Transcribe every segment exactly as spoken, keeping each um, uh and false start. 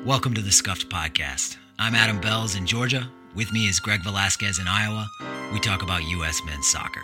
Welcome to the Scuffed Podcast. I'm Adam Bells in Georgia. With me is Greg Velasquez in Iowa. We talk about U S men's soccer.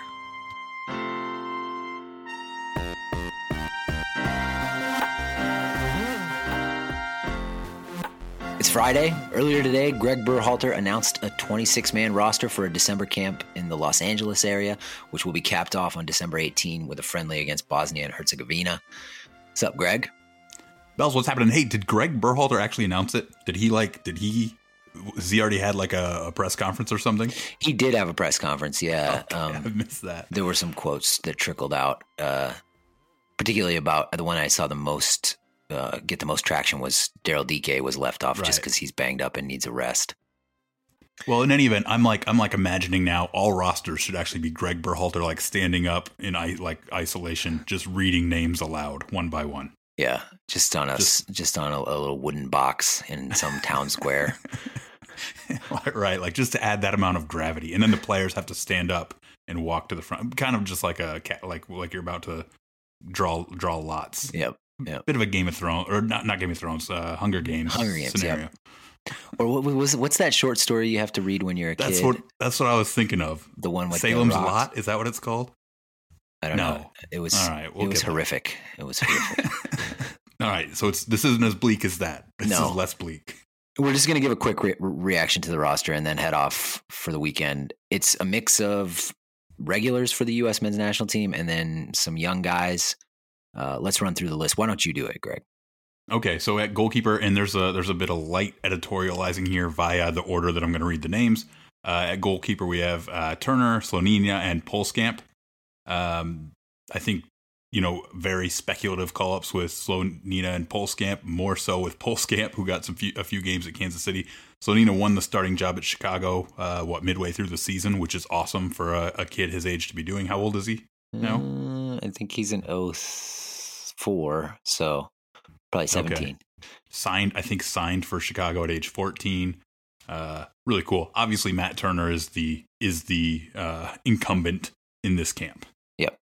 It's Friday. Earlier today, Greg Berhalter announced a twenty-six man roster for a December camp in the Los Angeles area, which will be capped off on December eighteenth with a friendly against Bosnia and Herzegovina. What's up, Greg? Bells, what's happening? Hey, did Greg Berhalter actually announce it? Did he like, did he, has he already had like a, a press conference or something? He did have a press conference, yeah. Okay, um, I missed that. There were some quotes that trickled out, uh, particularly about the one I saw the most, uh, get the most traction was Daryl Dike was left off right. just because he's banged up and needs a rest. Well, in any event, I'm like I'm like imagining now all rosters should actually be Greg Berhalter like standing up in like isolation, just reading names aloud one by one. Yeah, just on a just, just on a, a little wooden box in some town square. Right, like just to add that amount of gravity, and then the players have to stand up and walk to the front, kind of just like a like like you're about to draw draw lots. Yep, yep. Bit of a Game of Thrones, or not not Game of Thrones, uh, Hunger Games, Hunger Games scenario. Yep. Or what was what's that short story you have to read when you're a that's kid? What, that's what I was thinking of. The one with Salem's the Lot. Is that what it's called? I don't no. know. It was All right, we'll it was horrific. That. It was horrific. All right, so it's this isn't as bleak as that. This no. is less bleak. We're just going to give a quick re- reaction to the roster and then head off for the weekend. It's a mix of regulars for the U S men's national team and then some young guys. Uh, let's run through the list. Why don't you do it, Greg? Okay, so at goalkeeper, and there's a there's a bit of light editorializing here via the order that I'm going to read the names. Uh, at goalkeeper, we have uh, Turner, Slonina, and Polskamp. Um, I think, you know, very speculative call-ups with Slonina and Polskamp, more so with Polskamp, who got some few, a few games at Kansas City. Slonina won the starting job at Chicago, uh, what, midway through the season, which is awesome for a, a kid his age to be doing. How old is he now? Uh, I think he's an oh four, so probably seventeen. Okay. Signed, I think signed for Chicago at age fourteen. Uh, really cool. Obviously, Matt Turner is the is the uh, incumbent in this camp. Yep.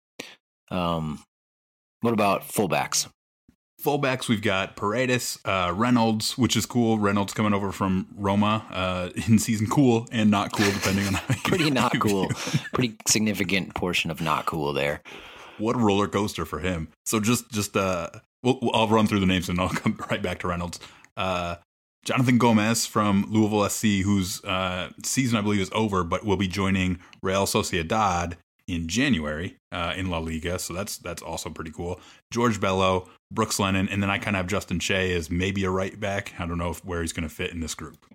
Um, what about fullbacks? Fullbacks, we've got Paredes, uh, Reynolds, which is cool. Reynolds coming over from Roma uh, in season. Cool and not cool, depending on how you Pretty not cool. Pretty significant portion of not cool there. What a roller coaster for him. So just, just uh, we'll, I'll run through the names and I'll come right back to Reynolds. Uh, Jonathan Gomez from Louisville S C, whose uh, season, I believe, is over, but will be joining Real Sociedad in January uh, in La Liga. So that's that's also pretty cool. George Bello, Brooks Lennon, and then I kind of have Justin Shea as maybe a right back. I don't know if, where he's going to fit in this group.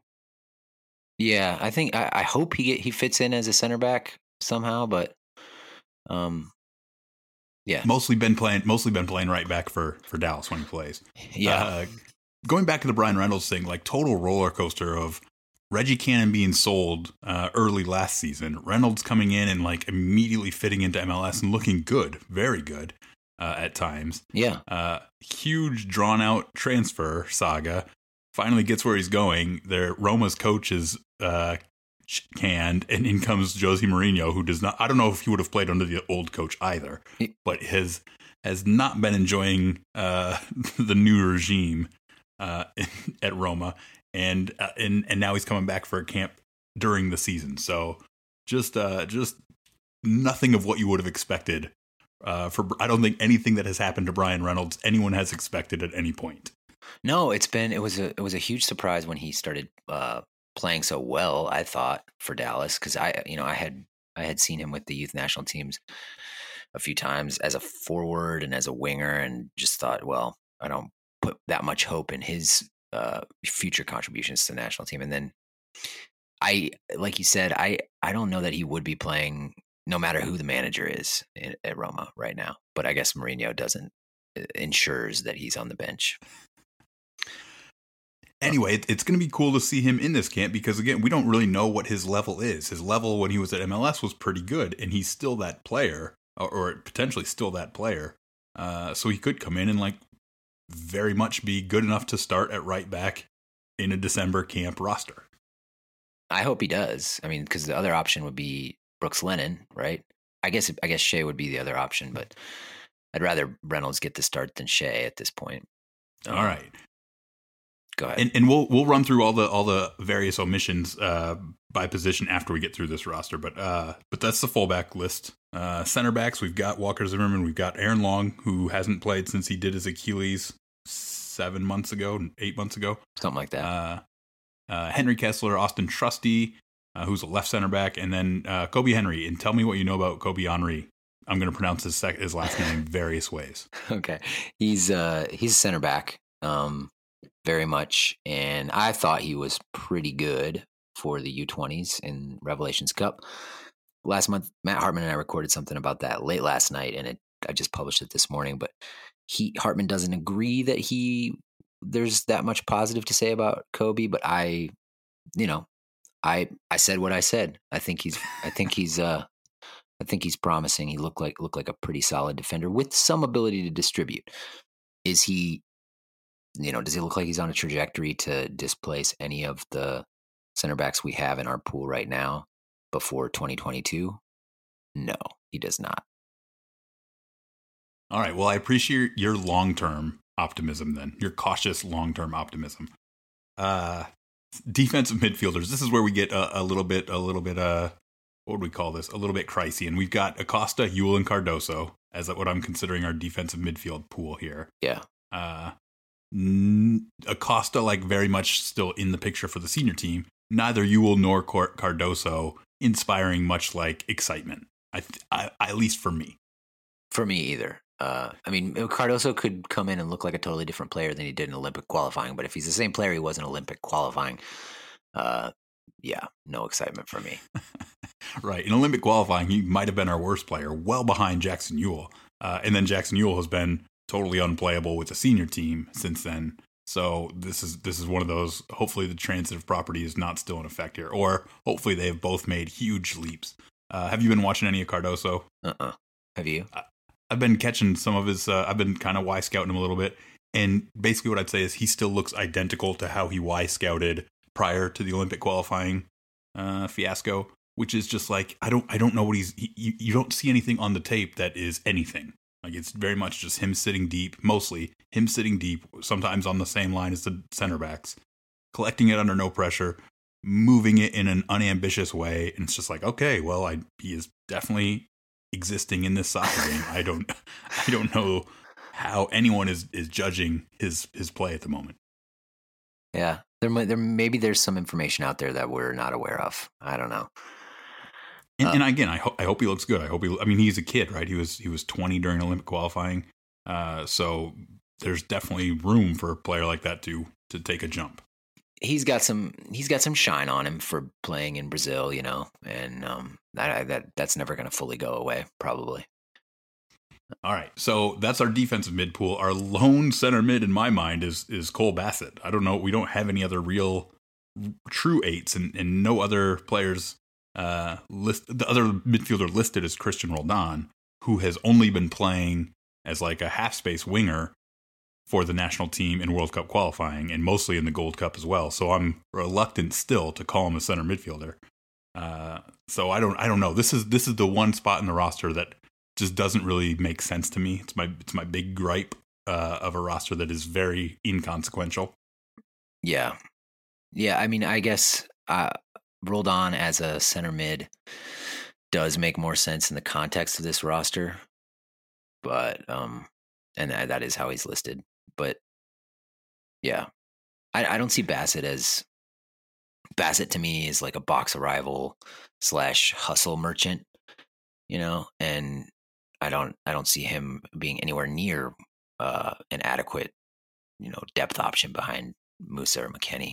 Yeah, I think I, I hope he get, he fits in as a center back somehow, but um, yeah, mostly been playing mostly been playing right back for for Dallas when he plays. Yeah. Uh, going back to the Brian Reynolds thing, like total roller coaster of Reggie Cannon being sold uh, early last season, Reynolds coming in and like immediately fitting into M L S and looking good, very good uh, at times. Yeah. Uh, huge drawn out transfer saga. Finally gets where he's going. Their Roma's coach is uh, canned, and in comes Jose Mourinho, who does not. I don't know if he would have played under the old coach either, but has has not been enjoying uh, the new regime uh, at Roma. And uh, and and now he's coming back for a camp during the season. So just uh, just nothing of what you would have expected. Uh, for I don't think anything that has happened to Brian Reynolds anyone has expected at any point. No, it's been it was a it was a huge surprise when he started uh, playing so well. I thought for Dallas because I you know I had I had seen him with the youth national teams a few times as a forward and as a winger, and just thought, well, I don't put that much hope in his Uh, future contributions to the national team. And then I, like you said, I, I don't know that he would be playing no matter who the manager is in, at Roma right now. But I guess Mourinho doesn't uh, ensures that he's on the bench. Anyway, it, it's going to be cool to see him in this camp because, again, we don't really know what his level is. His level when he was at M L S was pretty good, and he's still that player, or, or potentially still that player. Uh, so he could come in and like very much be good enough to start at right back in a December camp roster. I hope he does. I mean, because the other option would be Brooks Lennon, right? I guess I guess Shea would be the other option, but I'd rather Reynolds get the start than Shea at this point. Um, All right. Go ahead. And, and we'll we'll run through all the all the various omissions uh, by position after we get through this roster. But uh, but that's the fullback list. Uh, center backs, we've got Walker Zimmerman. We've got Aaron Long, who hasn't played since he did his Achilles seven months ago, eight months ago. Something like that. Uh, uh, Henry Kessler, Austin Trusty, uh, who's a left center back, and then uh, Kobe Henry. And tell me what you know about Kobe Henry. I'm going to pronounce his, sec- his last name various ways. Okay. He's uh he's a center back, um, very much, and I thought he was pretty good for the U twenties in Revelations Cup. Last month, Matt Hartman and I recorded something about that late last night, and it I just published it this morning. But he Hartman doesn't agree that he there's that much positive to say about Kobe, but I, you know, I I said what I said. I think he's I think he's uh. I think he's promising. He looked like looked like a pretty solid defender with some ability to distribute. Is he, you know, does he look like he's on a trajectory to displace any of the center backs we have in our pool right now before twenty twenty-two? No, he does not. All right. Well, I appreciate your long-term optimism then, your cautious long-term optimism. Uh, defensive midfielders. This is where we get a, a little bit, a little bit, uh, what would we call this? A little bit pricey. And we've got Acosta, Ewell, and Cardoso as what I'm considering our defensive midfield pool here. Yeah. Uh, n- Acosta, like, very much still in the picture for the senior team. Neither Ewell nor Car- Cardoso inspiring much, like, excitement, I, th- I at least for me. For me either. Uh, I mean, Cardoso could come in and look like a totally different player than he did in Olympic qualifying. But if he's the same player he was in Olympic qualifying, uh, yeah, no excitement for me. Right. In Olympic qualifying, he might have been our worst player, well behind Jackson Ewell. Uh, and then Jackson Ewell has been totally unplayable with the senior team since then. So this is this is one of those, hopefully the transitive property is not still in effect here. Or hopefully they have both made huge leaps. Uh, have you been watching any of Cardoso? Uh-uh. Have you? I, I've been catching some of his, uh, I've been kind of Y-scouting him a little bit. And basically what I'd say is he still looks identical to how he Y-scouted prior to the Olympic qualifying uh, fiasco. Which is just like, I don't I don't know what he's, he, you, you don't see anything on the tape that is anything. Like, it's very much just him sitting deep, mostly him sitting deep, sometimes on the same line as the center backs, collecting it under no pressure, moving it in an unambitious way. And it's just like, okay, well, I he is definitely existing in this soccer game. I don't I don't know how anyone is, is judging his, his play at the moment. Yeah, there might there maybe there's some information out there that we're not aware of. I don't know. And, uh, and again, I hope I hope he looks good. I hope he. I mean, he's a kid, right? He was he was twenty during Olympic qualifying, uh, so there's definitely room for a player like that to to take a jump. He's got some he's got some shine on him for playing in Brazil, you know, and um, that that that's never going to fully go away, probably. All right, so that's our defensive mid pool. Our lone center mid, in my mind, is is Cole Bassett. I don't know. We don't have any other real true eights, and, and no other players. Uh, list the other midfielder listed is Christian Roldan, who has only been playing as like a half space winger for the national team in World Cup qualifying, and mostly in the Gold Cup as well. So I'm reluctant still to call him a center midfielder. Uh, so I don't I don't know. This is this is the one spot in the roster that just doesn't really make sense to me. It's my it's my big gripe uh, of a roster that is very inconsequential. Yeah, yeah. I mean, I guess. Uh, Roldan as a center mid does make more sense in the context of this roster, but um, and that, that is how he's listed. But yeah, I, I don't see Bassett as Bassett to me is like a box arrival slash hustle merchant, you know, and I don't I don't see him being anywhere near uh, an adequate, you know, depth option behind Musa or McKennie.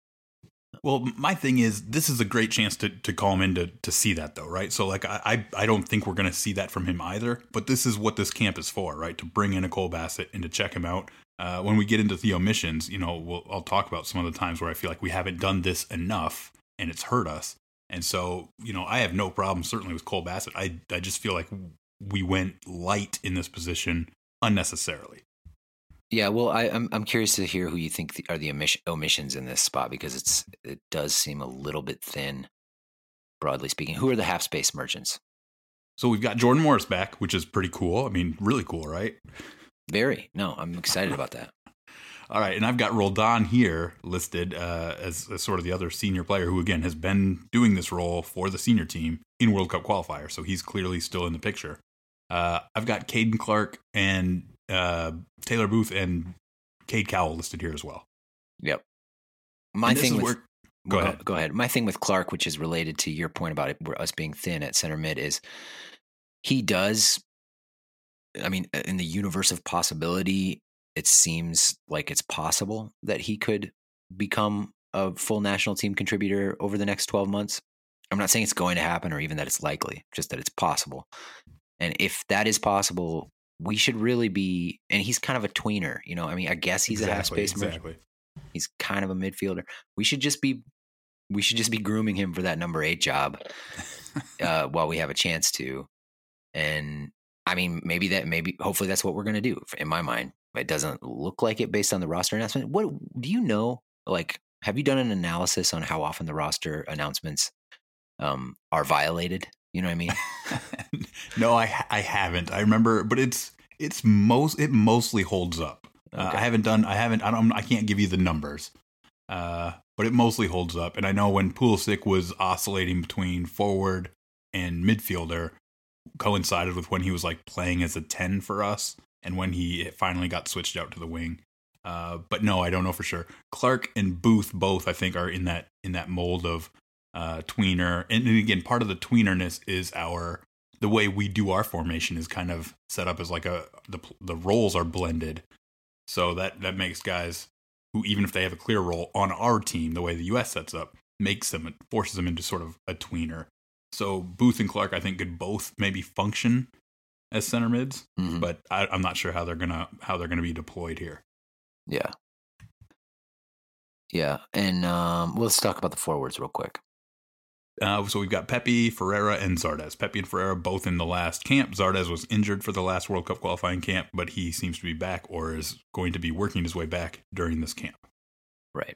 Well, my thing is, this is a great chance to, to call him in to, to see that, though, right? So, like, I I, I don't think we're going to see that from him either, but this is what this camp is for, right? To bring in a Cole Bassett and to check him out. Uh, when we get into the omissions, you know, we'll, I'll talk about some of the times where I feel like we haven't done this enough and it's hurt us. And so, you know, I have no problem, certainly, with Cole Bassett. I, I just feel like we went light in this position unnecessarily. Yeah, well, I, I'm I'm curious to hear who you think the, are the omission, omissions in this spot, because it's it does seem a little bit thin, broadly speaking. Who are the half space merchants? So we've got Jordan Morris back, which is pretty cool. I mean, really cool, right? Very. No, I'm excited about that. All right, and I've got Roldan here listed uh, as, as sort of the other senior player who, again, has been doing this role for the senior team in World Cup qualifier, so he's clearly still in the picture. Uh, I've got Caden Clark and uh, Taylor Booth and Cade Cowell listed here as well. Yep. My thing with where, go well, ahead. Go ahead. My thing with Clark, which is related to your point about it, us being thin at center mid, is he does. I mean, in the universe of possibility, it seems like it's possible that he could become a full national team contributor over the next twelve months. I'm not saying it's going to happen or even that it's likely, just that it's possible. And if that is possible, we should really be, and he's kind of a tweener, you know, I mean, I guess he's exactly, a half space exactly. He's kind of a midfielder. We should just be, we should just be grooming him for that number eight job uh, while we have a chance to. And I mean, maybe that, maybe, hopefully that's what we're going to do in my mind. It doesn't look like it based on the roster announcement. What do you know? Like, have you done an analysis on how often the roster announcements um, are violated? You know what I mean? No, I I haven't. I remember, but it's it's most it mostly holds up. Okay. Uh, I haven't done. I haven't. I don't. I can't give you the numbers, uh, but it mostly holds up. And I know when Pulisic was oscillating between forward and midfielder, coincided with when he was like playing as a ten for us, and when he finally got switched out to the wing. Uh, but no, I don't know for sure. Clark and Booth both, I think, are in that in that mold of uh, tweener. And, and again, part of the tweenerness is our the way we do our formation is kind of set up as like a the the roles are blended, so that that makes guys who, even if they have a clear role on our team, the way the U S sets up, makes them forces them into sort of a tweener. So Booth and Clark, I think, could both maybe function as center mids, mm-hmm. but I, I'm not sure how they're gonna how they're gonna be deployed here. Yeah, yeah, and um, let's talk about the forwards real quick. Uh, so we've got Pepe, Ferreira, and Zardes. Pepe and Ferreira both in the last camp. Zardes was injured for the last World Cup qualifying camp, but he seems to be back or is going to be working his way back during this camp. Right.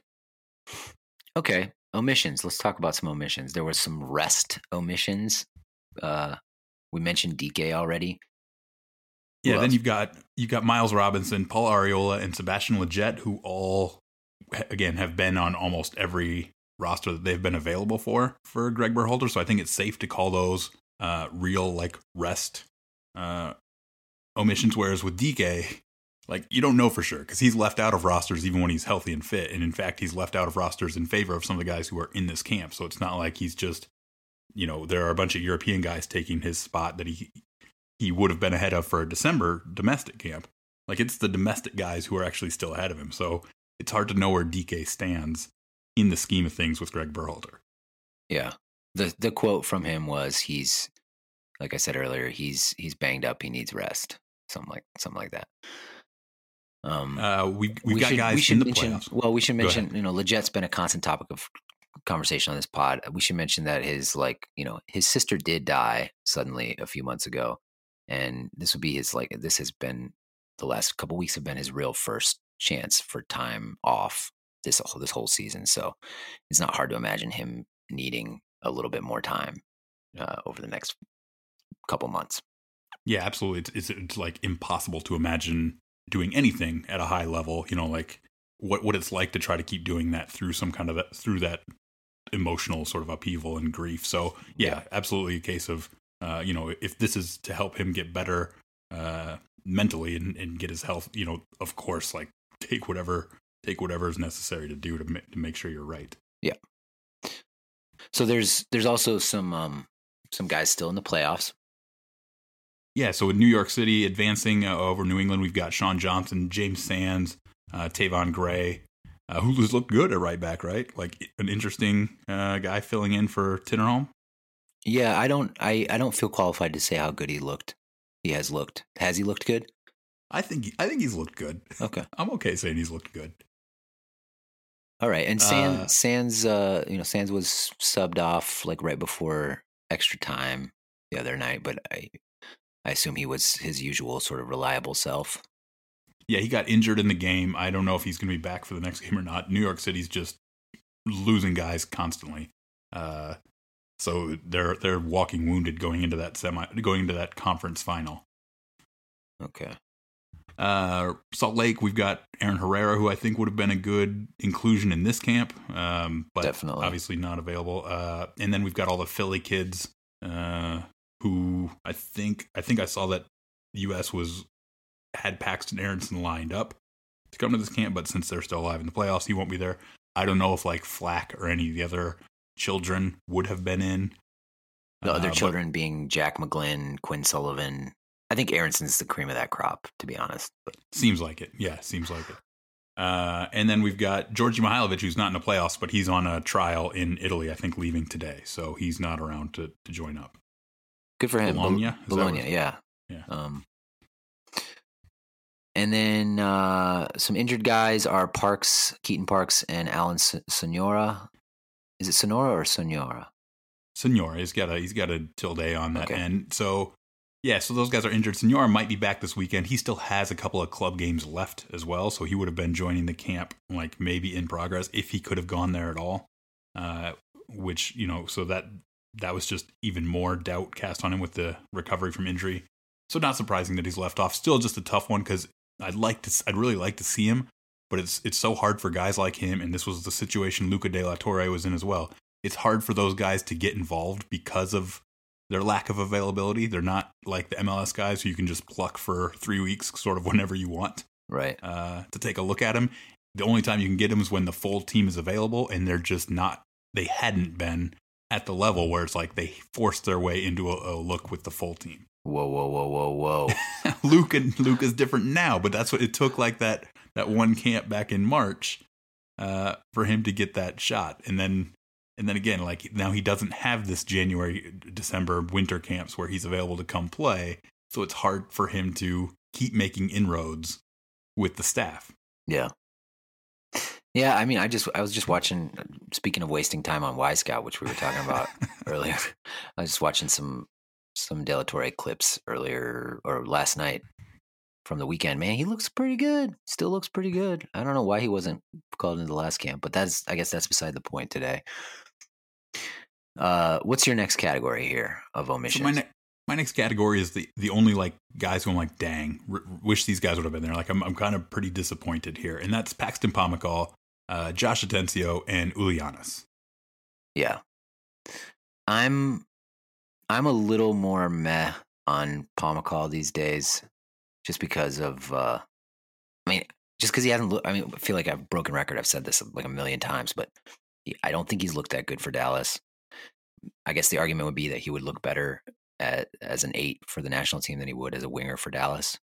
Okay. Omissions. Let's talk about some omissions. There was some rest omissions. Uh, we mentioned D K already. Who yeah, else? Then you've got you've got Miles Robinson, Paul Arriola, and Sebastian Lletget, who all again have been on almost every roster that they've been available for for Greg Berhalter. So I think it's safe to call those uh, real like rest uh, omissions. Whereas with D K, like you don't know for sure because he's left out of rosters even when he's healthy and fit. And in fact, he's left out of rosters in favor of some of the guys who are in this camp. So it's not like he's just, you know, there are a bunch of European guys taking his spot that he he would have been ahead of for a December domestic camp. Like it's the domestic guys who are actually still ahead of him. So it's hard to know where D K stands in the scheme of things with Greg Berhalter. Yeah. The the quote from him was he's, like I said earlier, he's he's banged up, he needs rest. Something like something like that. Um uh we we've we got should, guys we should in the mention, playoffs. Well, we should mention, you know, Lletget's been a constant topic of conversation on this pod. We should mention that his like, you know, his sister did die suddenly a few months ago. And this would be his like this has been the last couple weeks have been his real first chance for time off this this whole season. So it's not hard to imagine him needing a little bit more time uh, over the next couple months. Yeah, absolutely. It's, it's it's like impossible to imagine doing anything at a high level. You know, like what what it's like to try to keep doing that through some kind of that, through that emotional sort of upheaval and grief. So yeah, yeah. absolutely a case of uh, you know, if this is to help him get better uh, mentally and, and get his health, you know, of course, like take whatever. Take whatever is necessary to do to make, to make sure you're right. Yeah. So there's there's also some um, some guys still in the playoffs. Yeah. So in New York City, advancing uh, over New England, we've got Sean Johnson, James Sands, uh, Tavon Gray, uh, who's looked good at right back, right? Like an interesting uh, guy filling in for Tinnerholm. Yeah, I don't I, I don't feel qualified to say how good he looked. He has looked. Has he looked good? I think I think he's looked good. Okay. I'm okay saying he's looked good. All right, and Sands, uh, Sands, uh, you know, Sands was subbed off like right before extra time the other night, but I, I assume he was his usual sort of reliable self. Yeah, he got injured in the game. I don't know if he's going to be back for the next game or not. New York City's just losing guys constantly, uh, so they're they're walking wounded going into that semi, going into that conference final. Okay. Uh, Salt Lake, we've got Aaron Herrera, who I think would have been a good inclusion in this camp, um, but Definitely. obviously not available. Uh, and then we've got all the Philly kids, uh, who I think I think I saw that the U S was had Paxton Aronson lined up to come to this camp, but since they're still alive in the playoffs, he won't be there. I don't know if like Flack or any of the other children would have been in. The other uh, children being Jack McGlynn, Quinn Sullivan. I think Aronson's the cream of that crop, to be honest. But seems like it. Yeah, seems like it. Uh, and then we've got Georgi Mihailovic, who's not in the playoffs, but he's on a trial in Italy, I think, leaving today. So he's not around to, to join up. Good for him. Bologna? Bologna, yeah. Yeah. Um, and then uh, some injured guys are Parks, Keaton Parks, and Alan Sonora. Is it Sonora or Sonora? Sonora. He's got a he's got a tilde on that Okay. end. So yeah, so those guys are injured. Sonora might be back this weekend. He still has a couple of club games left as well, so he would have been joining the camp, like maybe in progress if he could have gone there at all. Uh, which you know, so that that was just even more doubt cast on him with the recovery from injury. So not surprising that he's left off. Still just a tough one because I'd like to, I'd really like to see him, but it's it's so hard for guys like him, and this was the situation Luca De La Torre was in as well. It's hard for those guys to get involved because of their lack of availability. They're not like the M L S guys who you can just pluck for three weeks, sort of whenever you want, right? Uh, to take a look at them. The only time you can get them is when the full team is available, and they're just not. They hadn't been at the level where it's like they forced their way into a, a look with the full team. Whoa, whoa, whoa, whoa, whoa! Luke and Luke is different now, but that's what it took. Like that that one camp back in March uh, for him to get that shot, and then. And then again, like now he doesn't have this January, December winter camps where he's available to come play. So it's hard for him to keep making inroads with the staff. Yeah. Yeah. I mean, I just, I was just watching, speaking of wasting time on Y Scout, which we were talking about earlier, I was just watching some, some De La Torre clips earlier or last night from the weekend. Man, he looks pretty good. Still looks pretty good. I don't know why he wasn't called into the last camp, but that's, I guess that's beside the point today. Uh, what's your next category here of omissions? So my, ne- my next category is the, the only like guys who I'm like, dang, r- wish these guys would have been there. Like I'm I'm kind of pretty disappointed here, and that's Paxton Pomykal, uh, Josh Atencio, and Ulianis. Yeah, I'm I'm a little more meh on Pomykal these days, just because of uh, I mean, just because he hasn't. Looked, I mean, I feel like I've broken record. I've said this like a million times, but he, I don't think he's looked that good for Dallas. I guess the argument would be that he would look better at, as an eight for the national team than he would as a winger for Dallas.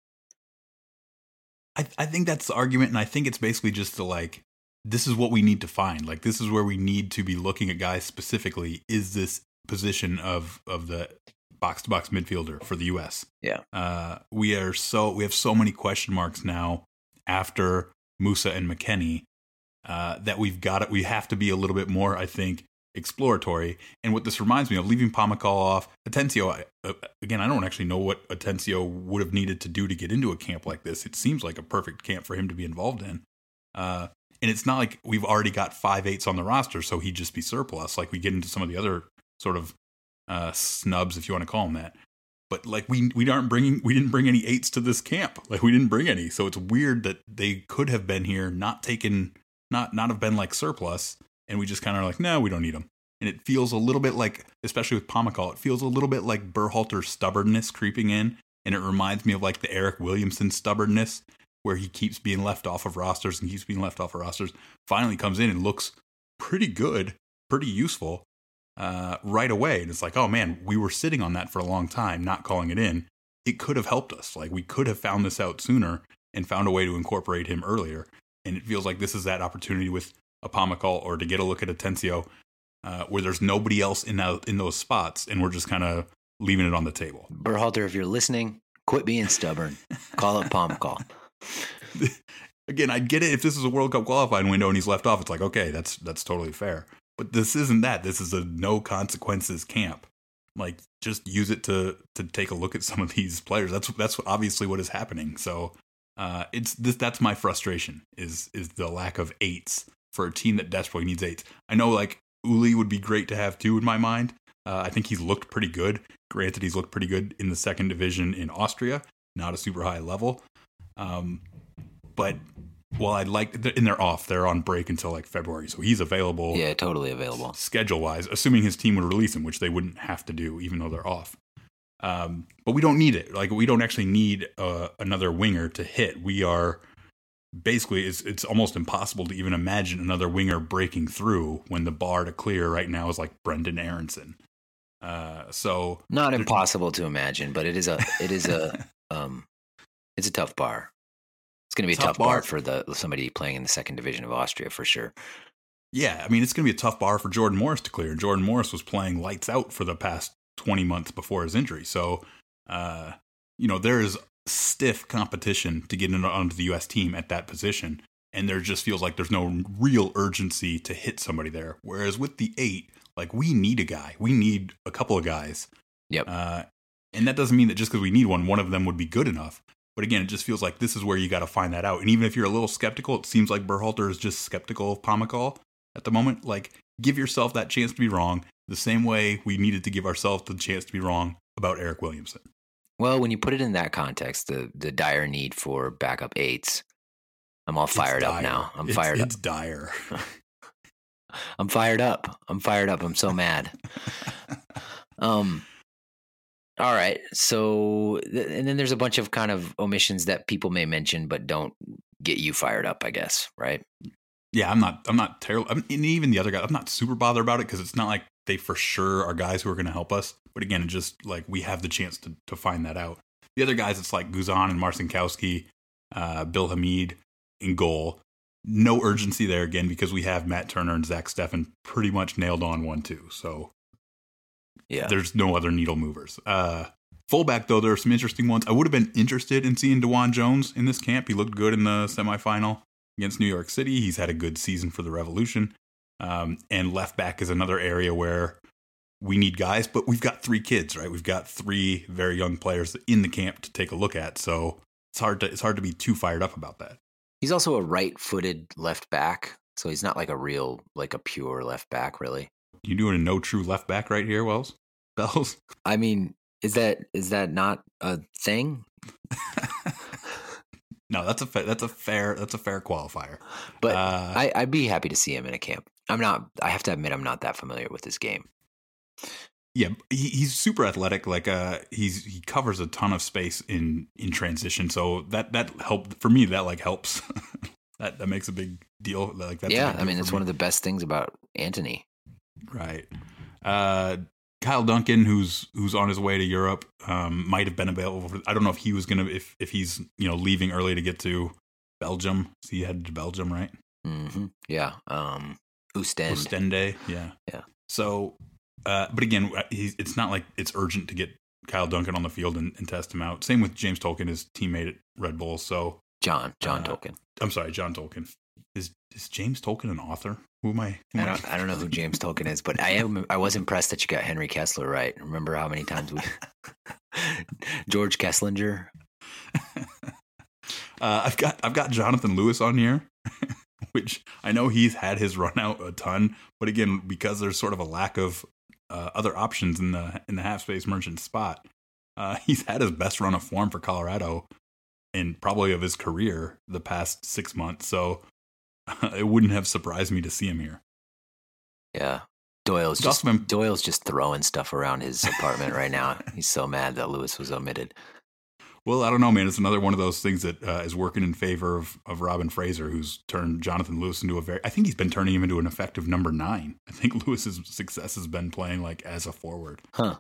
I, I think that's the argument, and I think it's basically just the like, this is what we need to find. Like, this is where we need to be looking at guys specifically. Is this position of of the box to box midfielder for the U S? Yeah, uh, we are so we have so many question marks now after Musa and McKennie uh, that we've got it. We have to be a little bit more, I think, exploratory. And what this reminds me of, leaving Pomykal off, Atencio, uh, again, I don't actually know what Atencio would have needed to do to get into a camp like this. It seems like a perfect camp for him to be involved in. Uh, and it's not like we've already got five eights on the roster, so he'd just be surplus. Like we get into some of the other sort of uh, snubs, if you want to call them that. But like we we aren't bringing, we didn't bring any eights to this camp. Like we didn't bring any. So it's weird that they could have been here, not taken, not not have been like surplus. And we just kind of like, no, we don't need them. And it feels a little bit like, especially with Pomykal, it feels a little bit like Berhalter's stubbornness creeping in. And it reminds me of like the Eric Williamson stubbornness, where he keeps being left off of rosters and keeps being left off of rosters. Finally comes in and looks pretty good, pretty useful uh, right away. And it's like, oh man, we were sitting on that for a long time, not calling it in. It could have helped us. Like we could have found this out sooner and found a way to incorporate him earlier. And it feels like this is that opportunity with a Pomykal, or to get a look at Atencio, uh, where there's nobody else in that, in those spots, and we're just kind of leaving it on the table. Berhalter, if you're listening, quit being stubborn. Call up Pomykal. Again, I get it. If this is a World Cup qualifying window and he's left off, it's like, okay, that's that's totally fair. But this isn't that. This is a no consequences camp. Like, just use it to to take a look at some of these players. That's that's obviously what is happening. So uh, it's this. That's my frustration. Is is the lack of eights for a team that desperately needs eights. I know, like, Uli would be great to have too in my mind. Uh, I think he's looked pretty good. Granted, he's looked pretty good in the second division in Austria, not a super high level. Um, but well, I'd like, and they're off. They're on break until like February, so he's available. Yeah, totally available. Schedule wise, assuming his team would release him, which they wouldn't have to do, even though they're off. Um, but we don't need it. Like we don't actually need uh, another winger to hit. We are basically it's it's almost impossible to even imagine another winger breaking through when the bar to clear right now is like Brendan Aronson. Uh, so not impossible to imagine, but it is a it is a um, it's a tough bar. It's going to be a tough, tough bar. bar for the somebody playing in the second division of Austria for sure. Yeah, I mean it's going to be a tough bar for Jordan Morris to clear. Jordan Morris was playing lights out for the past twenty months before his injury, so uh, you know there is stiff competition to get into onto the U S team at that position, and there just feels like there's no real urgency to hit somebody there. Whereas with the eight, like we need a guy, we need a couple of guys. Yep. Uh, and that doesn't mean that just because we need one, one of them would be good enough. But again, it just feels like this is where you got to find that out. And even if you're a little skeptical, it seems like Berhalter is just skeptical of Pomykal at the moment. Like, give yourself that chance to be wrong the same way we needed to give ourselves the chance to be wrong about Eric Williamson. Well, when you put it in that context, the the dire need for backup eights, I'm all fired up now. I'm it's, fired it's up. It's dire. I'm fired up. I'm fired up. I'm so mad. um. All right. So, and then there's a bunch of kind of omissions that people may mention, but don't get you fired up, I guess. Right. Yeah, I'm not, I'm not terrible. I mean, even the other guy, I'm not super bothered about it because it's not like they for sure are guys who are going to help us. But again, it's just like we have the chance to, to find that out. The other guys, it's like Guzan and Marcinkowski, uh, Bill Hamid in goal. No urgency there again because we have Matt Turner and Zach Steffen pretty much nailed on one, two. So. Yeah, there's no other needle movers. Uh, fullback, though, there are some interesting ones. I would have been interested in seeing DeJuan Jones in this camp. He looked good in the semifinal against New York City. He's had a good season for the Revolution. Um, and left back is another area where we need guys, but we've got three kids, right? We've got three very young players in the camp to take a look at. So it's hard to it's hard to be too fired up about that. He's also a right-footed left back, so he's not like a real, like a pure left back, really. You doing a no true left back right here, Wells? Bells? I mean, is that is that not a thing? No, that's a fa- that's a fair that's a fair qualifier. But uh, I, I'd be happy to see him in a camp. I'm not. I have to admit, I'm not that familiar with his game. Yeah, he, he's super athletic. Like, uh, he's he covers a ton of space in in transition. So that that helped for me. That like helps. that that makes a big deal. Like, that's yeah, a big deal I mean, it's me. one of the best things about Antony. Right. Uh, Kyle Duncan, who's who's on his way to Europe, um, might have been available. For, I don't know if he was gonna if if he's you know leaving early to get to Belgium. So he headed to Belgium, right? Mm-hmm. Yeah. Um, Oostende. Oostende. Yeah. Yeah. So, uh, but again, he's, it's not like it's urgent to get Kyle Duncan on the field and, and test him out. Same with James Tolkien, his teammate at Red Bull. So John John uh, Tolkien. I'm sorry, John Tolkien. Is is James Tolkien an author? Who am I? Who am I don't. I don't know who James Tolkien is, but I am. I was impressed that you got Henry Kessler right. Remember how many times we George Kesslinger. uh, I've got I've got Jonathan Lewis on here, which I know he's had his run out a ton, but again, because there's sort of a lack of uh, other options in the in the half space merchant spot, uh, he's had his best run of form for Colorado, and probably of his career the past six months. So. It wouldn't have surprised me to see him here. Yeah. Doyle's just, been, Doyle's just throwing stuff around his apartment right now. He's so mad that Lewis was omitted. Well, I don't know, man. It's another one of those things that uh, is working in favor of, of Robin Fraser, who's turned Jonathan Lewis into a very... I think he's been turning him into an effective number nine. I think Lewis's success has been playing like as a forward. Huh.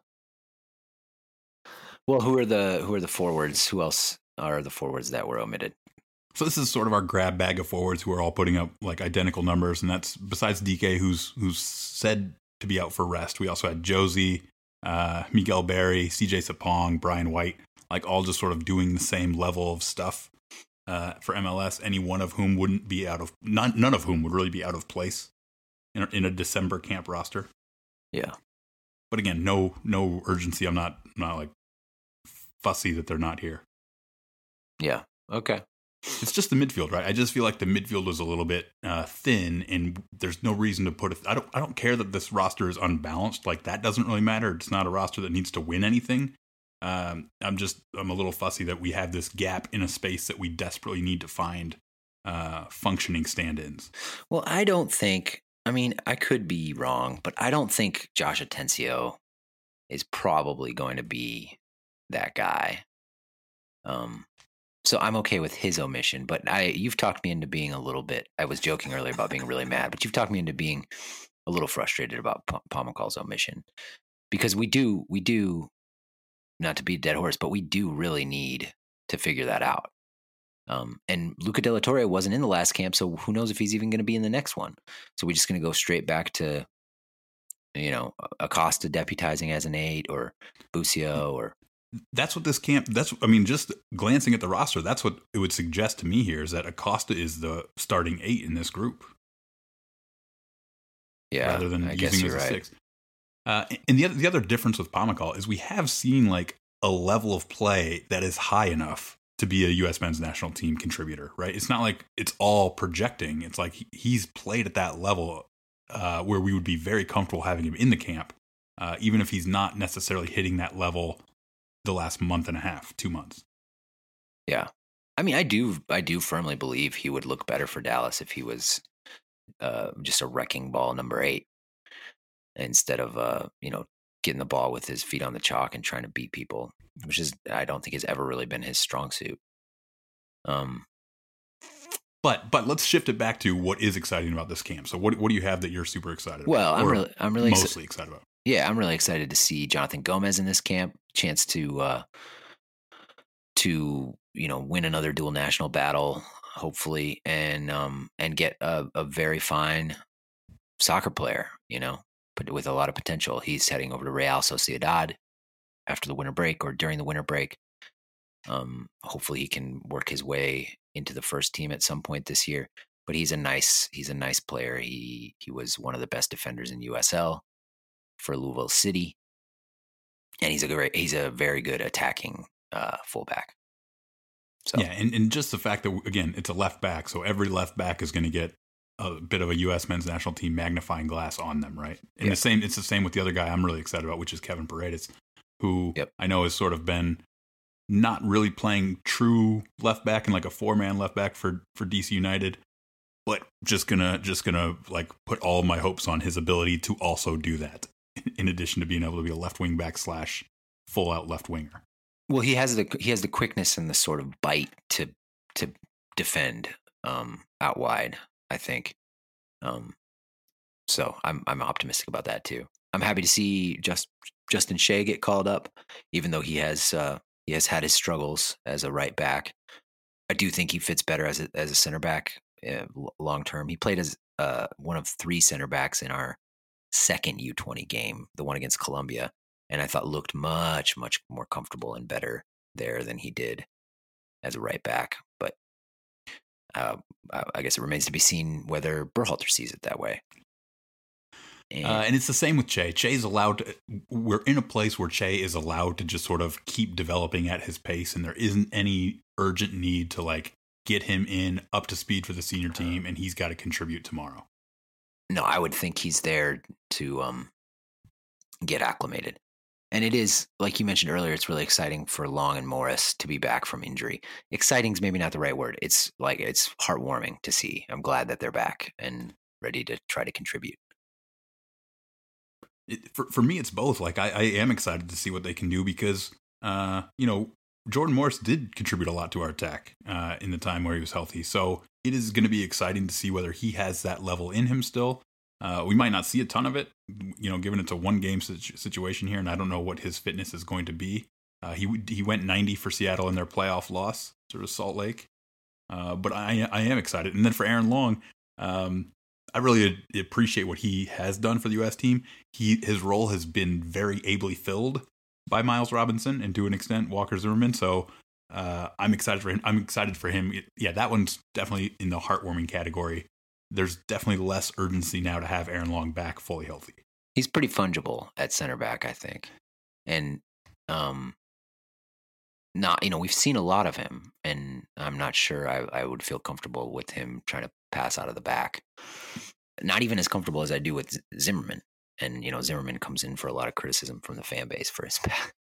Well, who are the who are the forwards? Who else are the forwards that were omitted? So this is sort of our grab bag of forwards who are all putting up like identical numbers, and that's besides D K, who's who's said to be out for rest. We also had Josie, uh, Miguel Berry, C J Sapong, Brian White, like all just sort of doing the same level of stuff uh, for M L S. Any one of whom wouldn't be out of none, none of whom would really be out of place in a, in a December camp roster. Yeah, but again, no no urgency. I'm not I'm not like fussy that they're not here. Yeah. Okay. It's just the midfield, right? I just feel like the midfield was a little bit uh, thin, and there's no reason to put it. I don't. I don't care that this roster is unbalanced. Like that doesn't really matter. It's not a roster that needs to win anything. Um, I'm just I'm a little fussy that we have this gap in a space that we desperately need to find uh, functioning stand-ins. Well, I don't think. I mean, I could be wrong, but I don't think Josh Atencio is probably going to be that guy. Um, so I'm okay with his omission, but I you've talked me into being a little bit. I was joking earlier about being really mad, but you've talked me into being a little frustrated about P- Pomacal's omission because we do we do not to be a dead horse, but we do really need to figure that out. Um, and Luca De La Torre wasn't in the last camp, so who knows if he's even going to be in the next one. So we're just going to go straight back to, you know, Acosta deputizing as an eight or Busio or. That's what this camp, that's, I mean, just glancing at the roster, that's what it would suggest to me here is that Acosta is the starting eight in this group. Yeah. Rather than I using as a right. six. Uh, and the other, the other difference with Pomacal is we have seen like a level of play that is high enough to be a U S men's national team contributor, right? It's not like it's all projecting. It's like he, he's played at that level uh, where we would be very comfortable having him in the camp, uh, even if he's not necessarily hitting that level the last month and a half, two months. Yeah. I mean, I do, I do firmly believe he would look better for Dallas if he was uh, just a wrecking ball number eight instead of, uh, you know, getting the ball with his feet on the chalk and trying to beat people, which is, I don't think has ever really been his strong suit. Um, but, but let's shift it back to what is exciting about this camp. So what, what do you have that you're super excited about? Well, I'm really, I'm really mostly exci- excited about. Yeah, I'm really excited to see Jonathan Gomez in this camp. Chance to uh, to you know win another dual national battle, hopefully, and um, and get a, a very fine soccer player. You know, but with a lot of potential. He's heading over to Real Sociedad after the winter break or during the winter break. Um, hopefully, he can work his way into the first team at some point this year. But he's a nice he's a nice player. He he was one of the best defenders in U S L for Louisville City, and he's a great, he's a very good attacking uh, fullback. So. Yeah, and, and just the fact that again it's a left back, so every left back is going to get a bit of a U S men's national team magnifying glass on them, right? And yep. the same, it's the same with the other guy I'm really excited about, which is Kevin Paredes, who yep. I know has sort of been not really playing true left back and like a four man left back for for D C United. But just gonna just gonna like put all my hopes on his ability to also do that, in addition to being able to be a left wing back slash full out left winger. Well, he has the he has the quickness and the sort of bite to to defend um, out wide, I think. Um, so I'm I'm optimistic about that too. I'm happy to see just Justin Shea get called up, even though he has uh, he has had his struggles as a right back. I do think he fits better as a as a center back uh, long term. He played as uh, one of three center backs in our second U twenty game, the one against Colombia, and I thought looked much, much more comfortable and better there than he did as a right back. But uh, I guess it remains to be seen whether Berhalter sees it that way. And, uh, and it's the same with Che. Che's allowed to, we're in a place where Che is allowed to just sort of keep developing at his pace, and there isn't any urgent need to like get him in up to speed for the senior team, and he's got to contribute tomorrow. No, I would think he's there to um, get acclimated. And it is, like you mentioned earlier, it's really exciting for Long and Morris to be back from injury. Exciting is maybe not the right word. It's like, it's heartwarming to see. I'm glad that they're back and ready to try to contribute. It, for for me, it's both. Like, I, I am excited to see what they can do because, uh, you know, Jordan Morris did contribute a lot to our attack uh, in the time where he was healthy. So it is going to be exciting to see whether he has that level in him still. Uh, we might not see a ton of it, you know, given it's a one-game situ- situation here, and I don't know what his fitness is going to be. Uh, he he went ninety for Seattle in their playoff loss to Salt Lake, uh, but I I am excited. And then for Aaron Long, um, I really appreciate what he has done for the U S team. He his role has been very ably filled by Miles Robinson and to an extent Walker Zimmerman. So uh, I'm excited for him. I'm excited for him. Yeah, that one's definitely in the heartwarming category. There's definitely less urgency now to have Aaron Long back fully healthy. He's pretty fungible at center back, I think. And um, not, you know, we've seen a lot of him, and I'm not sure I, I would feel comfortable with him trying to pass out of the back. Not even as comfortable as I do with Zimmerman. And, you know, Zimmerman comes in for a lot of criticism from the fan base for his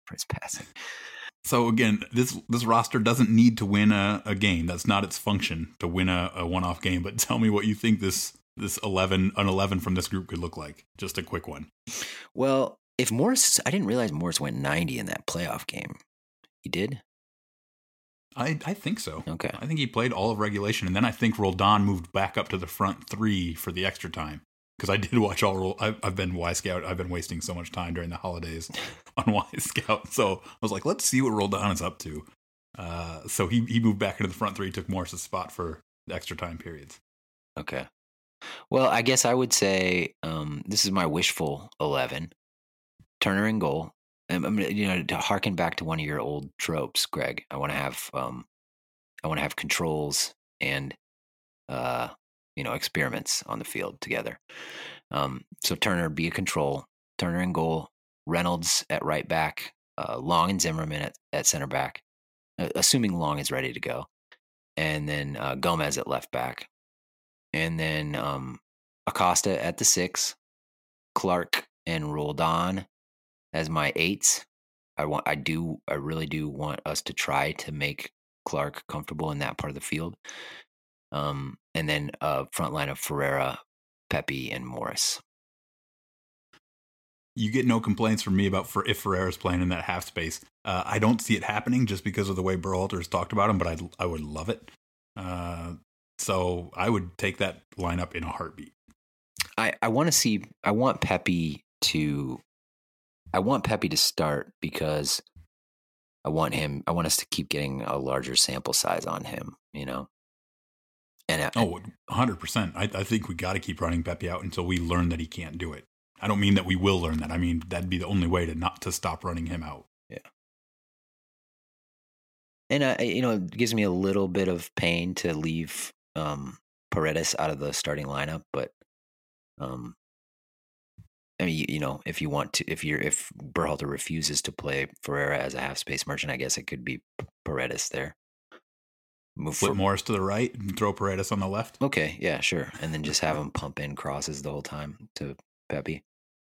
for his passing. So again, this this roster doesn't need to win a, a game. That's not its function to win a, a one-off game. But tell me what you think this this eleven an eleven from this group could look like. Just a quick one. Well, if Morris, I didn't realize Morris went ninety in that playoff game. He did? I, I think so. Okay. I think he played all of regulation, and then I think Roldan moved back up to the front three for the extra time. Because I did watch all. I've, I've been Y Scout. I've been wasting so much time during the holidays on Y Scout. So I was like, let's see what Roldan is up to. Uh, so he he moved back into the front three, took Morris's spot for the extra time periods. Okay. Well, I guess I would say um, this is my wishful eleven. Turner in goal. I mean, you know, to harken back to one of your old tropes, Greg. I want to have, um, I want to have controls and, uh, you know, experiments on the field together. Um, so Turner be a control. Turner in goal. Reynolds at right back. Uh, Long and Zimmerman at, at center back, uh, assuming Long is ready to go, and then uh, Gomez at left back, and then um, Acosta at the six. Clark and Roldan as my eights. I want, I do, I really do want us to try to make Clark comfortable in that part of the field. Um, and then uh, front line of Ferreira, Pepe, and Morris. You get no complaints from me about for if Ferreira's playing in that half space. Uh, I don't see it happening just because of the way Berhalter has talked about him, but I I would love it. Uh, so I would take that lineup in a heartbeat. I, I want to see, I want Pepe to, I want Pepe to start because I want him, I want us to keep getting a larger sample size on him, you know? And I, oh, one hundred percent. I, I think we got to keep running Pepe out until we learn that he can't do it. I don't mean that we will learn that. I mean, that'd be the only way to not to stop running him out. Yeah. And, I, you know, it gives me a little bit of pain to leave um, Paredes out of the starting lineup, but um, I mean, you, you know, if you want to, if you're, if Berhalter refuses to play Ferreira as a half space merchant, I guess it could be Paredes there. Move Flip for, Morris to the right and throw Paredes on the left. Okay, yeah, sure. And then just have him pump in crosses the whole time to Pepe.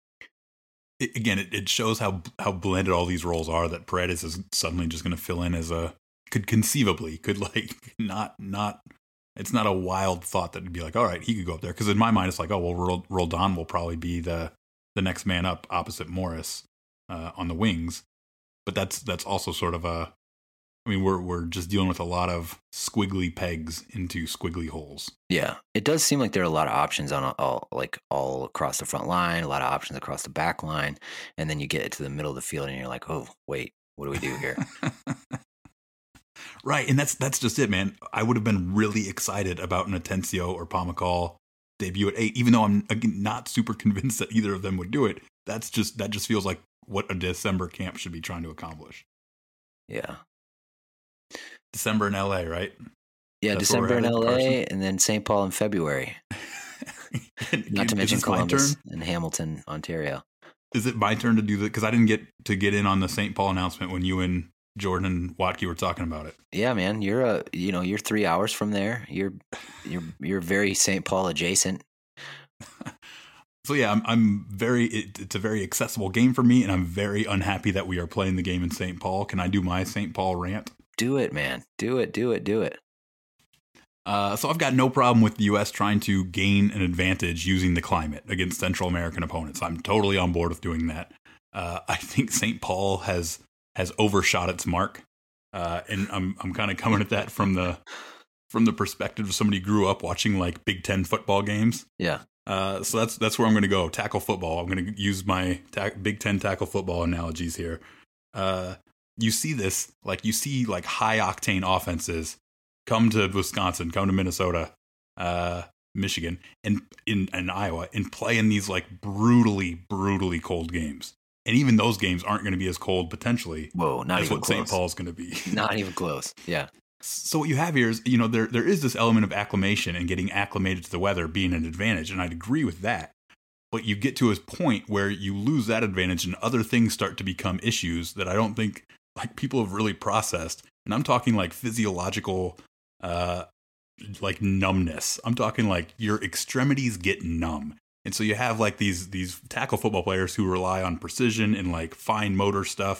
It, again, it, it shows how how blended all these roles are, that Paredes is suddenly just going to fill in as a, could conceivably, could like not, not, it's not a wild thought that would be like, all right, he could go up there. Because in my mind, it's like, oh, well, Roldan will probably be the the next man up opposite Morris uh, on the wings. But that's that's also sort of a, I mean, we're we're just dealing with a lot of squiggly pegs into squiggly holes. Yeah, it does seem like there are a lot of options on all, like all across the front line, a lot of options across the back line, and then you get to the middle of the field and you're like, oh, wait, what do we do here? Right, and that's that's just it, man. I would have been really excited about an Atencio or Pamacol debut at eight, even though I'm again, not super convinced that either of them would do it. That's just that just feels like what a December camp should be trying to accomplish. Yeah. December in L A, right? Yeah, That's December in L A, Carson. And then Saint Paul in February. Not to mention Columbus and Hamilton, Ontario. Is it my turn to do that? Because I didn't get to get in on the Saint Paul announcement when you and Jordan and Watke were talking about it. Yeah, man, you're a you know you're three hours from there. You're you're you're very Saint Paul adjacent. So yeah, I'm I'm very it, it's a very accessible game for me, and I'm very unhappy that we are playing the game in Saint Paul. Can I do my Saint Paul rant? Do it, man. Do it. Do it. Do it. Uh, so I've got no problem with the U S trying to gain an advantage using the climate against Central American opponents. I'm totally on board with doing that. Uh, I think Saint Paul has has overshot its mark, uh, and I'm I'm kind of coming at that from the from the perspective of somebody who grew up watching like Big Ten football games. Yeah. Uh, so that's that's where I'm going to go. Tackle football. I'm going to use my ta- Big Ten tackle football analogies here. Uh, you see this, like you see like high octane offenses come to Wisconsin, come to Minnesota, uh, Michigan, and in, in Iowa, and play in these like brutally, brutally cold games. And even those games aren't going to be as cold potentially. Whoa, not as even what close. Saint Paul's going to be. Not even close. Yeah. So what you have here is, you know, there there is this element of acclimation and getting acclimated to the weather being an advantage, and I'd agree with that. But you get to a point where you lose that advantage and other things start to become issues that I don't think like people have really processed. And I'm talking like physiological, uh, like numbness. I'm talking like your extremities get numb. And so you have like these these tackle football players who rely on precision and like fine motor stuff.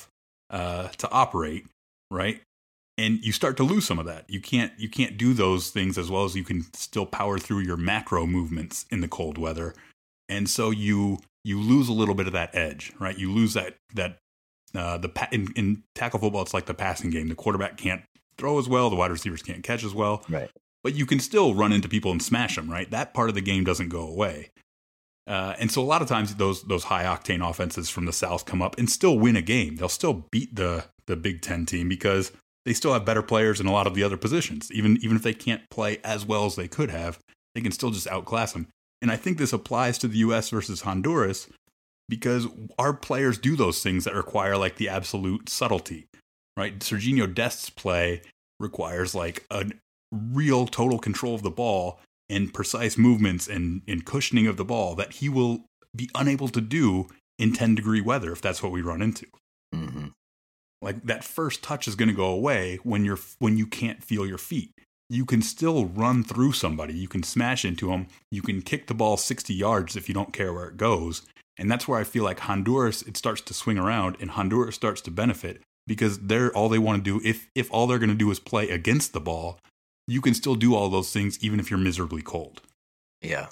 uh, to operate, right? And you start to lose some of that. You can't you can't do those things as well as you can still power through your macro movements in the cold weather. And so you you lose a little bit of that edge, right? You lose that that uh, the pa- in, in tackle football, it's like the passing game. The quarterback can't throw as well. The wide receivers can't catch as well. Right. But you can still run into people and smash them, right? That part of the game doesn't go away. Uh, and so a lot of times those those high octane offenses from the South come up and still win a game. They'll still beat the the Big Ten team because they still have better players in a lot of the other positions. Even even if they can't play as well as they could have, they can still just outclass them. And I think this applies to the U S versus Honduras because our players do those things that require like the absolute subtlety, right? Serginho Dest's play requires like a real total control of the ball and precise movements and, and cushioning of the ball that he will be unable to do in ten degree weather if that's what we run into. Mm-hmm. Like that first touch is going to go away when you're when you can't feel your feet. You can still run through somebody. You can smash into them. You can kick the ball sixty yards if you don't care where it goes. And that's where I feel like Honduras, it starts to swing around and Honduras starts to benefit because they're all they want to do. If if all they're going to do is play against the ball, you can still do all those things even if you're miserably cold. Yeah.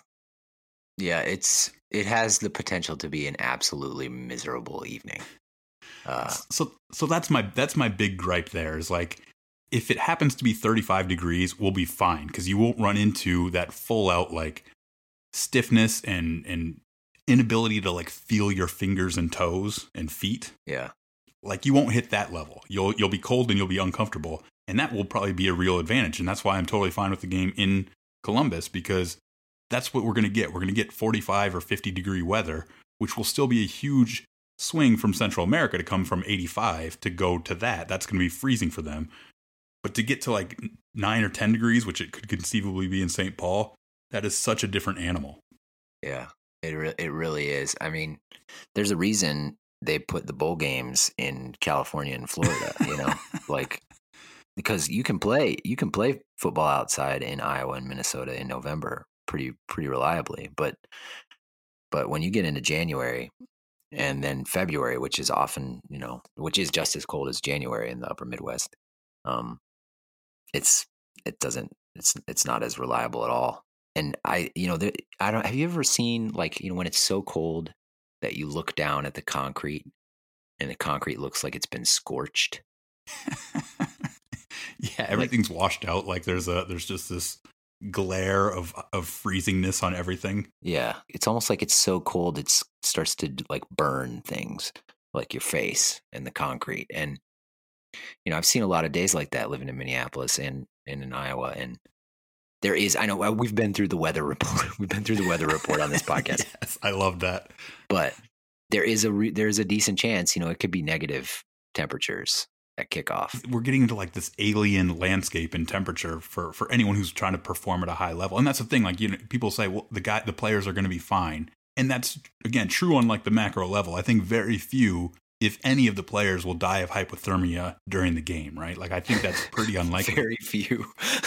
Yeah, it's it has the potential to be an absolutely miserable evening. Uh, so so that's my that's my big gripe there is like if it happens to be thirty-five degrees, we'll be fine because you won't run into that full out like stiffness and and inability to like feel your fingers and toes and feet. Yeah. Like you won't hit that level. You'll you'll be cold and you'll be uncomfortable. And that will probably be a real advantage. And that's why I'm totally fine with the game in Columbus because that's what we're going to get. We're going to get forty-five or fifty degree weather, which will still be a huge swing from Central America to come from eighty-five to go to that. That's going to be freezing for them. But to get to like nine or ten degrees, which it could conceivably be in Saint Paul, that is such a different animal. Yeah, it, re- it really is. I mean, there's a reason they put the bowl games in California and Florida, you know, like because you can play you can play football outside in Iowa and Minnesota in November pretty pretty reliably, but but when you get into January and then February, which is often, you know, which is just as cold as January in the upper Midwest, um, it's it doesn't it's it's not as reliable at all. And I, you know, there, I don't. Have you ever seen like you know when it's so cold that you look down at the concrete and the concrete looks like it's been scorched? Yeah, everything's like, washed out. Like there's a there's just this glare of of freezingness on everything. Yeah, it's almost like it's so cold it starts to like burn things like your face and the concrete. And you know, I've seen a lot of days like that living in Minneapolis and, and in Iowa. And there is, I know we've been through the weather report. We've been through the weather report on this podcast. Yes, I love that. But there is a re, there is a decent chance, you know, it could be negative temperatures at kickoff. We're getting into like this alien landscape and temperature for, for anyone who's trying to perform at a high level. And that's the thing, like, you know, people say, well, the guy, the players are going to be fine. And that's, again, true on like the macro level. I think very few, if any of the players will die of hypothermia during the game, right? Like, I think that's pretty unlikely. Very few.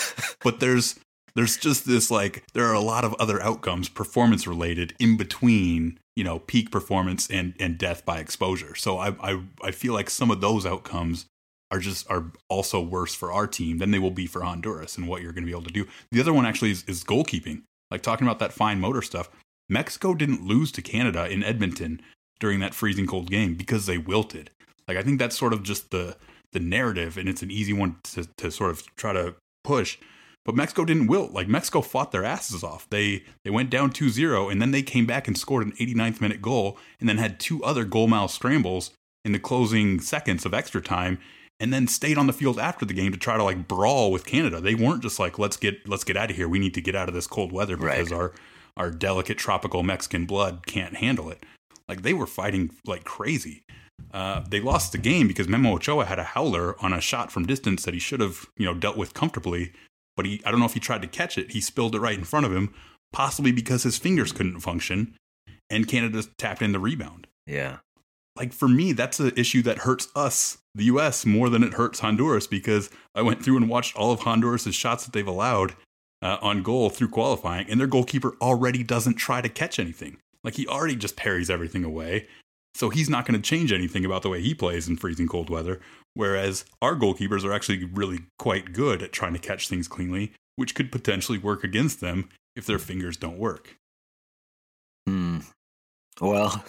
But there's, there's just this, like, there are a lot of other outcomes, performance related, in between, you know, peak performance and, and death by exposure. So I, I, I feel like some of those outcomes are just are also worse for our team than they will be for Honduras and what you're going to be able to do. The other one actually is, is goalkeeping. Like talking about that fine motor stuff. Mexico didn't lose to Canada in Edmonton during that freezing cold game because they wilted. Like I think that's sort of just the the narrative, and it's an easy one to, to sort of try to push. But Mexico didn't wilt. Like Mexico fought their asses off. They they went down two zero, and then they came back and scored an eighty-ninth minute goal, and then had two other goal mouth scrambles in the closing seconds of extra time, and then stayed on the field after the game to try to like brawl with Canada. They weren't just like, let's get let's get out of here. We need to get out of this cold weather because right. our our delicate tropical Mexican blood can't handle it. Like they were fighting like crazy. Uh, they lost the game because Memo Ochoa had a howler on a shot from distance that he should have, you know, dealt with comfortably. But he, I don't know if he tried to catch it. He spilled it right in front of him, possibly because his fingers couldn't function, and Canada tapped in the rebound. Yeah. Like for me, that's an issue that hurts us, the U S, more than it hurts Honduras, because I went through and watched all of Honduras' shots that they've allowed uh, on goal through qualifying, and their goalkeeper already doesn't try to catch anything. Like he already just parries everything away. So he's not going to change anything about the way he plays in freezing cold weather. Whereas our goalkeepers are actually really quite good at trying to catch things cleanly, which could potentially work against them if their fingers don't work. Hmm. Well,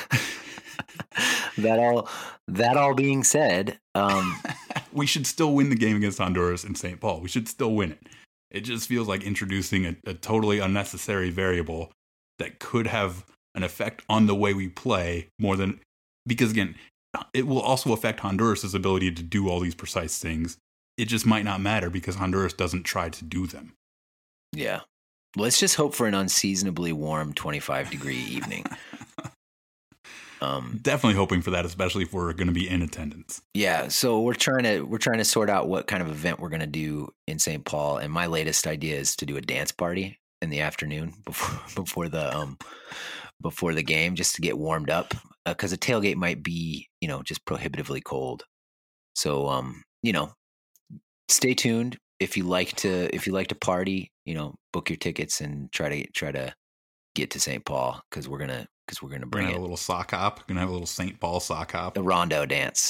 that all that all being said, um, we should still win the game against Honduras in Saint Paul. We should still win it. It just feels like introducing a, a totally unnecessary variable that could have an effect on the way we play more than, because again, it will also affect Honduras' ability to do all these precise things. It just might not matter because Honduras doesn't try to do them. Yeah. Let's just hope for an unseasonably warm twenty-five degree evening. Um, Definitely hoping for that, especially if we're going to be in attendance. Yeah, so we're trying to we're trying to sort out what kind of event we're going to do in Saint Paul, and my latest idea is to do a dance party in the afternoon before before the um before the game, just to get warmed up, because uh, a tailgate might be, you know, just prohibitively cold. So um you know, stay tuned if you like to if you like to party, you know, book your tickets and try to try to get to Saint Paul, because we're gonna. Because we're going to bring gonna have it. a little sock hop. Gonna have a little Saint Paul sock hop. A rondo dance,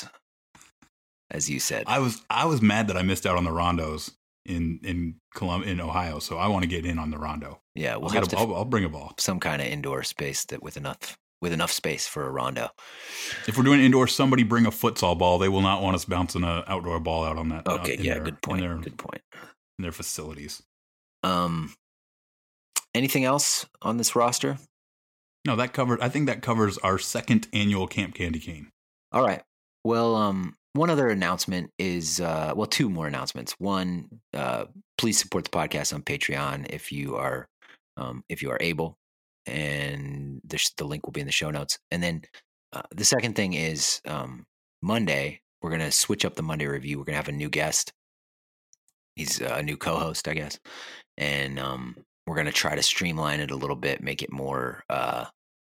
as you said. I was I was mad that I missed out on the rondos in in Colum- in Ohio, so I want to get in on the rondo. Yeah, we'll I'll, have a, to I'll, I'll bring a ball. Some kind of indoor space that with enough with enough space for a rondo. If we're doing indoor, somebody bring a futsal ball. They will not want us bouncing an outdoor ball out on that. Okay, uh, yeah, their, good point. In their, good point. In their facilities. Um, anything else on this roster? No, that covered. I think that covers our second annual Camp Candy Cane. All right. Well, um, one other announcement is, uh, well, two more announcements. One, uh, please support the podcast on Patreon if you are, um, if you are able, and the, the link will be in the show notes. And then uh, the second thing is, um, Monday we're gonna switch up the Monday review. We're gonna have a new guest. He's a new co-host, I guess, and um, we're gonna try to streamline it a little bit, make it more. Uh,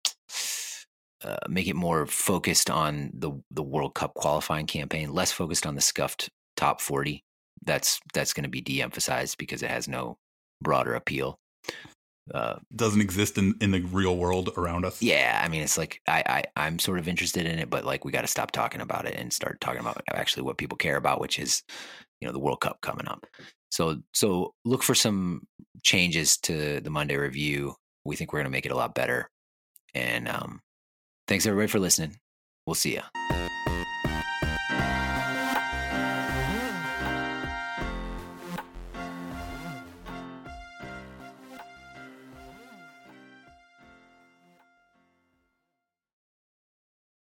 Uh, make it more focused on the the World Cup qualifying campaign, less focused on the scuffed top forty. That's that's going to be de-emphasized because it has no broader appeal. Uh, Doesn't exist in, in the real world around us. Yeah, I mean, it's like I, I I'm sort of interested in it, but like we got to stop talking about it and start talking about actually what people care about, which is, you know, the World Cup coming up. So so look for some changes to the Monday review. We think we're going to make it a lot better, and um. Thanks, everybody, for listening. We'll see ya.